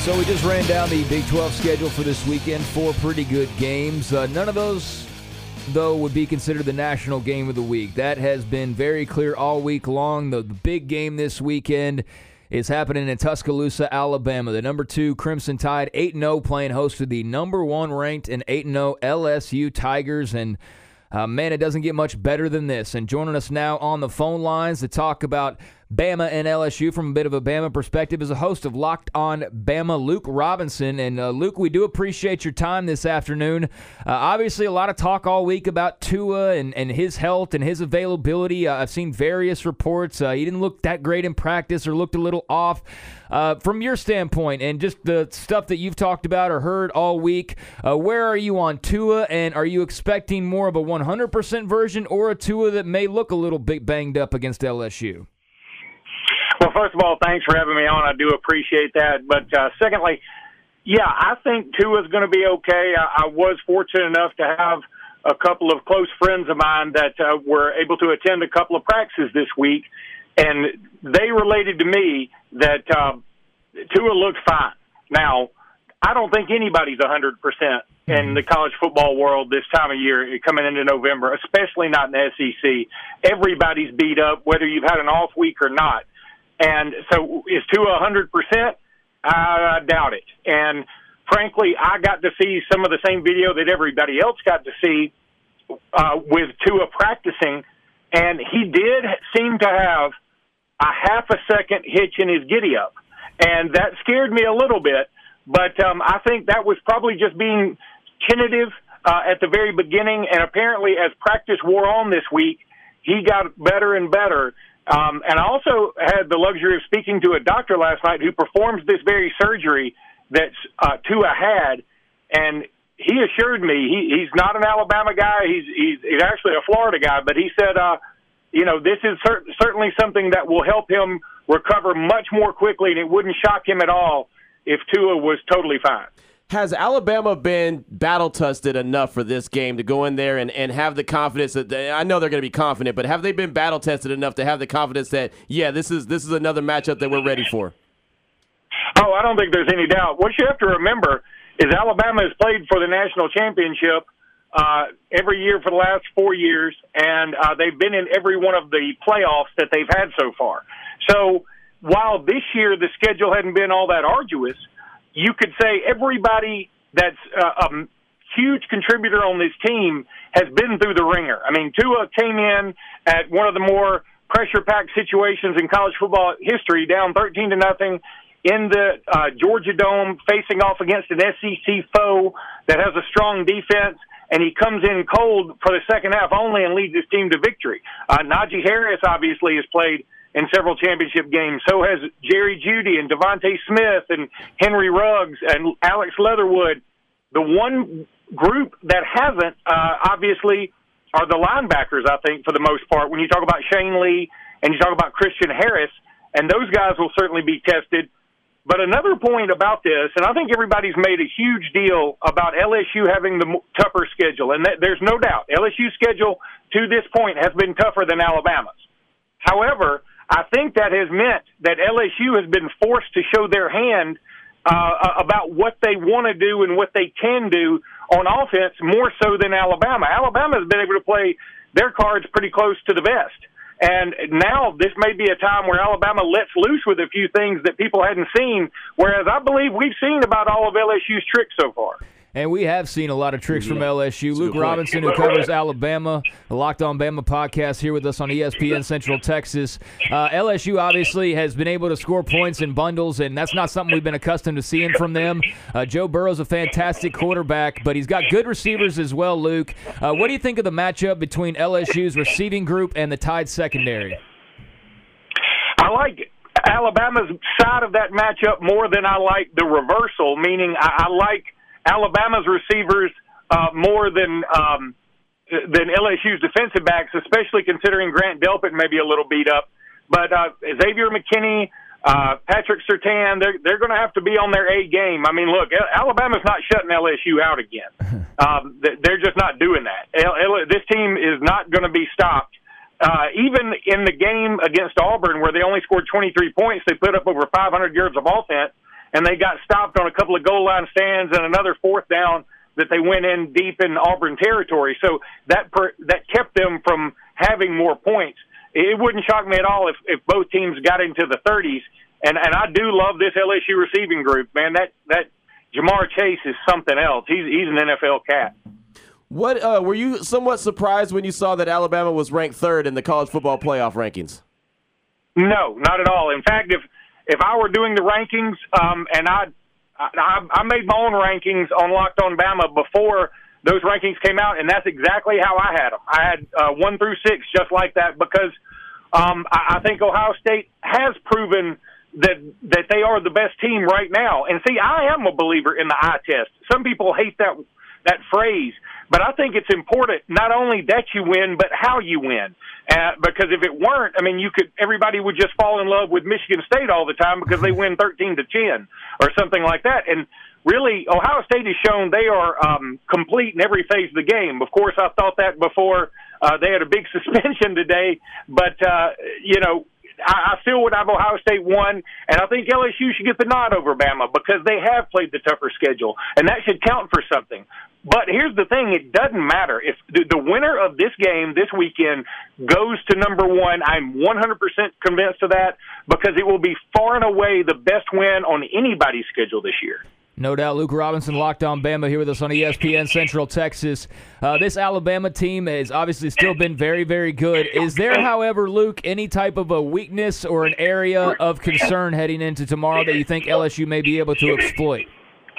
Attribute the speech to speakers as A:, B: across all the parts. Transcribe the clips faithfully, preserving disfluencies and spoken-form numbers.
A: So we just ran down the Big twelve schedule for this weekend. Four pretty good games. Uh, none of those, though, would be considered the national game of the week. That has been very clear all week long. The, the big game this weekend is happening in Tuscaloosa, Alabama. The number two Crimson Tide, eight and oh, playing host to the number one ranked and eight and oh L S U Tigers. And uh, man, it doesn't get much better than this. And joining us now on the phone lines to talk about Bama and L S U from a bit of a Bama perspective is a host of Locked On Bama, Luke Robinson. And uh, Luke, we do appreciate your time this afternoon. Uh, obviously, a lot of talk all week about Tua and, and his health and his availability. Uh, I've seen various reports. Uh, he didn't look that great in practice or looked a little off. Uh, from your standpoint and just the stuff that you've talked about or heard all week, uh, where are you on Tua, and are you expecting more of a one hundred percent version or a Tua that may look a little bit banged up against L S U?
B: Well, first of all, thanks for having me on. I do appreciate that. But uh, secondly, yeah, I think Tua's going to be okay. I, I was fortunate enough to have a couple of close friends of mine that uh, were able to attend a couple of practices this week, and they related to me that uh, Tua looked fine. Now, I don't think anybody's one hundred percent in the college football world this time of year coming into November, especially not in the S E C. Everybody's beat up, whether you've had an off week or not. And so is Tua one hundred percent? I doubt it. And frankly, I got to see some of the same video that everybody else got to see uh, with Tua practicing, and he did seem to have a half a second hitch in his giddy-up. And that scared me a little bit, but um, I think that was probably just being tentative uh, at the very beginning, and apparently as practice wore on this week, he got better and better. Um, and I also had the luxury of speaking to a doctor last night who performs this very surgery that uh, Tua had, and he assured me he, he's not an Alabama guy. He's, he's he's actually a Florida guy, but he said, uh, you know, this is cer- certainly something that will help him recover much more quickly, and it wouldn't shock him at all if Tua was totally fine.
C: Has Alabama been battle-tested enough for this game to go in there and, and have the confidence that they, I know they're going to be confident, but have they been battle-tested enough to have the confidence that, yeah, this is this is another matchup that we're ready for?
B: Oh, I don't think there's any doubt. What you have to remember is Alabama has played for the national championship uh, every year for the last four years, and uh, they've been in every one of the playoffs that they've had so far. So while this year the schedule hadn't been all that arduous, you could say everybody that's uh, a huge contributor on this team has been through the ringer. I mean, Tua came in at one of the more pressure-packed situations in college football history, down thirteen to nothing in the uh, Georgia Dome, facing off against an S E C foe that has a strong defense, and he comes in cold for the second half only and leads his team to victory. Uh, Najee Harris obviously has played in several championship games. So has Jerry Jeudy and Devontae Smith and Henry Ruggs and Alex Leatherwood. The one group that hasn't, uh, obviously, are the linebackers, I think, for the most part. When you talk about Shane Lee and you talk about Christian Harris, and those guys will certainly be tested. But another point about this, and I think everybody's made a huge deal about L S U having the tougher schedule, and that, there's no doubt. L S U's schedule to this point has been tougher than Alabama's. However, I think that has meant that L S U has been forced to show their hand uh, about what they want to do and what they can do on offense more so than Alabama. Alabama has been able to play their cards pretty close to the vest. And now this may be a time where Alabama lets loose with a few things that people hadn't seen, whereas I believe we've seen about all of L S U's tricks so far.
A: And we have seen a lot of tricks from L S U. Luke Robinson, who covers Alabama, the Locked On Bama podcast, here with us on E S P N Central Texas. Uh, L S U obviously has been able to score points in bundles, and that's not something we've been accustomed to seeing from them. Uh, Joe Burrow's a fantastic quarterback, but he's got good receivers as well, Luke. Uh, what do you think of the matchup between L S U's receiving group and the Tide secondary?
B: I like Alabama's side of that matchup more than I like the reversal, meaning I, I like Alabama's receivers uh, more than um, than L S U's defensive backs, especially considering Grant Delpit may be a little beat up. But uh, Xavier McKinney, uh, Patrick Surtain, they're, they're going to have to be on their A game. I mean, look, Alabama's not shutting L S U out again. Um, they're just not doing that. This team is not going to be stopped. Uh, even in the game against Auburn, where they only scored twenty-three points, they put up over five hundred yards of offense. and they got stopped on a couple of goal line stands and another fourth down that they went in deep in Auburn territory. So that per, that kept them from having more points. It wouldn't shock me at all if, if both teams got into the thirties. And, and I do love this L S U receiving group, man. That that Jamar Chase is something else. He's he's an N F L cat.
C: What uh, were you somewhat surprised when you saw that Alabama was ranked third in the college football playoff rankings?
B: No, not at all. In fact, if if I were doing the rankings, um, and I, I I made my own rankings on Locked On Bama before those rankings came out, and that's exactly how I had them. I had uh, one through six just like that because um, I, I think Ohio State has proven that that they are the best team right now. And see, I am a believer in the eye test. Some people hate that that phrase, but I think it's important not only that you win, but how you win. Uh, because if it weren't, I mean, you could everybody would just fall in love with Michigan State all the time because they win thirteen to ten or something like that. And really, Ohio State has shown they are um, complete in every phase of the game. Of course, I thought that before uh, they had a big suspension today, but uh, you know. I still would have Ohio State won, and I think L S U should get the nod over Bama because they have played the tougher schedule, and that should count for something. But here's the thing. It doesn't matter. If the, the winner of this game this weekend goes to number one, I'm one hundred percent convinced of that because it will be far and away the best win on anybody's schedule this year.
A: No doubt. Luke Robinson, Locked On Bama, here with us on E S P N Central Texas. Uh, this Alabama team has obviously still been very, very good. Is there, however, Luke, any type of a weakness or an area of concern heading into tomorrow that you think L S U may be able to exploit?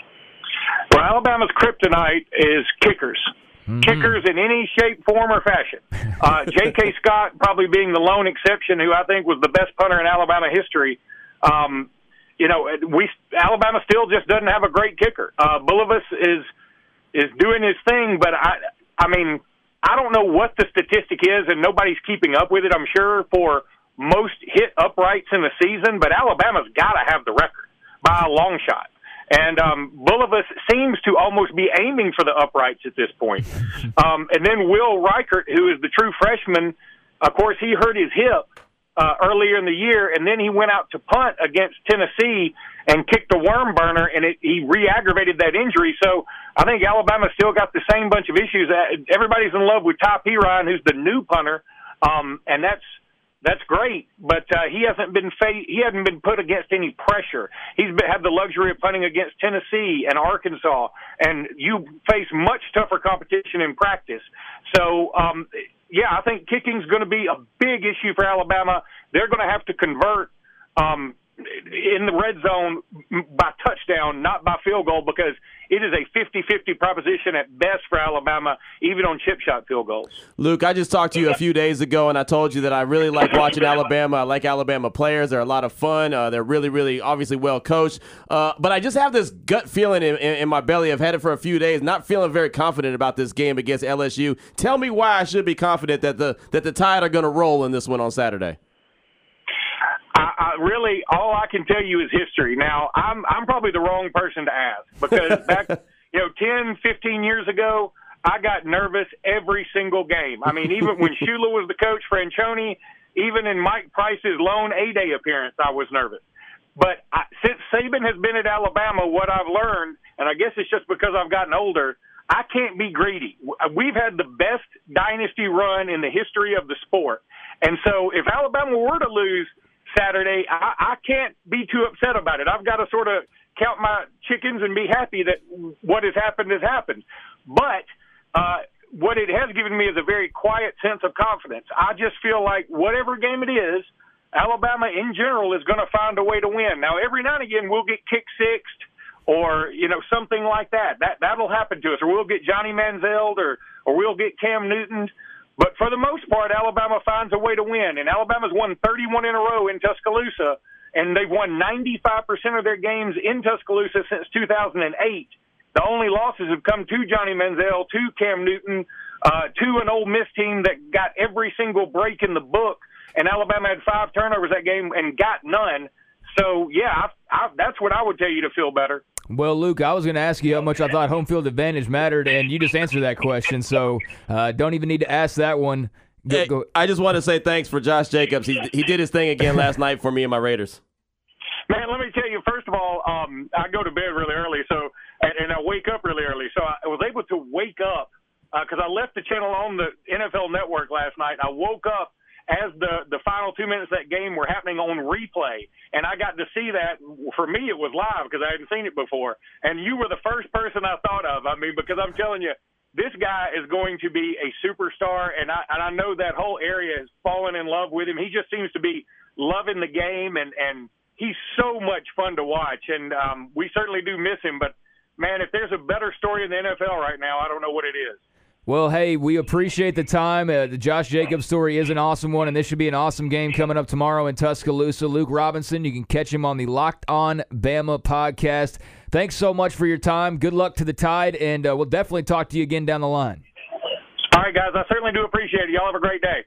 B: Well, Alabama's kryptonite is kickers. Mm-hmm. Kickers in any shape, form, or fashion. Uh, J K. Scott probably being the lone exception, who I think was the best punter in Alabama history. Um You know, we Alabama still just doesn't have a great kicker. Uh, Bulovas is is doing his thing, but I, I mean, I don't know what the statistic is, and nobody's keeping up with it. I'm sure for most hit uprights in the season, but Alabama's got to have the record by a long shot. And um, Bulovas seems to almost be aiming for the uprights at this point. Um, and then Will Reichert, who is the true freshman, of course, he hurt his hip Uh, earlier in the year, and then he went out to punt against Tennessee and kicked a worm burner, and it, he re-aggravated that injury. So I think Alabama still got the same bunch of issues. Everybody's in love with Ty Perine, who's the new punter, um, and that's that's great. But uh, he hasn't been fa- he hasn't been put against any pressure. He's been, had the luxury of punting against Tennessee and Arkansas, and you face much tougher competition in practice. So. Um, Yeah, I think kicking's going to be a big issue for Alabama. They're going to have to convert um, in the red zone by touchdown, not by field goal, because it is a fifty-fifty proposition at best for Alabama, even on chip shot field goals.
C: Luke, I just talked to you a few days ago, and I told you that I really like watching Alabama. I like Alabama players. They're a lot of fun. Uh, they're really, really obviously well coached. Uh, but I just have this gut feeling in, in, in my belly. I've had it for a few days, not feeling very confident about this game against L S U. Tell me why I should be confident that the that the Tide are going to roll in this one on Saturday.
B: I, I really, all I can tell you is history. Now, I'm I'm probably the wrong person to ask because back, you know, ten, fifteen years ago, I got nervous every single game. I mean, even when Shula was the coach, Franchione, even in Mike Price's lone A-Day appearance, I was nervous. But I, since Saban has been at Alabama, what I've learned, and I guess it's just because I've gotten older, I can't be greedy. We've had the best dynasty run in the history of the sport. And so if Alabama were to lose Saturday, I, I can't be too upset about it. I've got to sort of count my chickens and be happy that what has happened has happened. But uh, what it has given me is a very quiet sense of confidence. I just feel like whatever game it is, Alabama in general is going to find a way to win. Now, every now and again, we'll get kick sixed or, you know, something like that. That, that'll happen to us. Or we'll get Johnny Manziel or, or we'll get Cam Newton. But for the most part, Alabama finds a way to win. And Alabama's won thirty-one in a row in Tuscaloosa, and they've won ninety-five percent of their games in Tuscaloosa since two thousand eight. The only losses have come to Johnny Manziel, to Cam Newton, uh, to an Ole Miss team that got every single break in the book, and Alabama had five turnovers that game and got none. So, yeah, I, I, that's what I would tell you to feel better.
A: Well, Luke, I was going to ask you how much I thought home field advantage mattered, and you just answered that question, so uh, don't even need to ask that one. Go,
C: hey,
A: go.
C: I just want to say thanks for Josh Jacobs. He he did his thing again last night for me and my Raiders.
B: Man, let me tell you, first of all, um, I go to bed really early, so and, and I wake up really early. So I was able to wake up because uh, I left the channel on the N F L Network last night. I woke up as the, the final two minutes of that game were happening on replay, and I got to see that. For me, it was live because I hadn't seen it before. And you were the first person I thought of. I mean, because I'm telling you, this guy is going to be a superstar, and I, and I know that whole area has fallen in love with him. He just seems to be loving the game, and, and he's so much fun to watch. And um, we certainly do miss him. But, man, if there's a better story in the N F L right now, I don't know what it is.
A: Well, hey, we appreciate the time. Uh, the Josh Jacobs story is an awesome one, and this should be an awesome game coming up tomorrow in Tuscaloosa. Luke Robinson, you can catch him on the Locked On Bama podcast. Thanks so much for your time. Good luck to the Tide, and uh, we'll definitely talk to you again down the line.
B: All right, guys, I certainly do appreciate it. Y'all have a great day.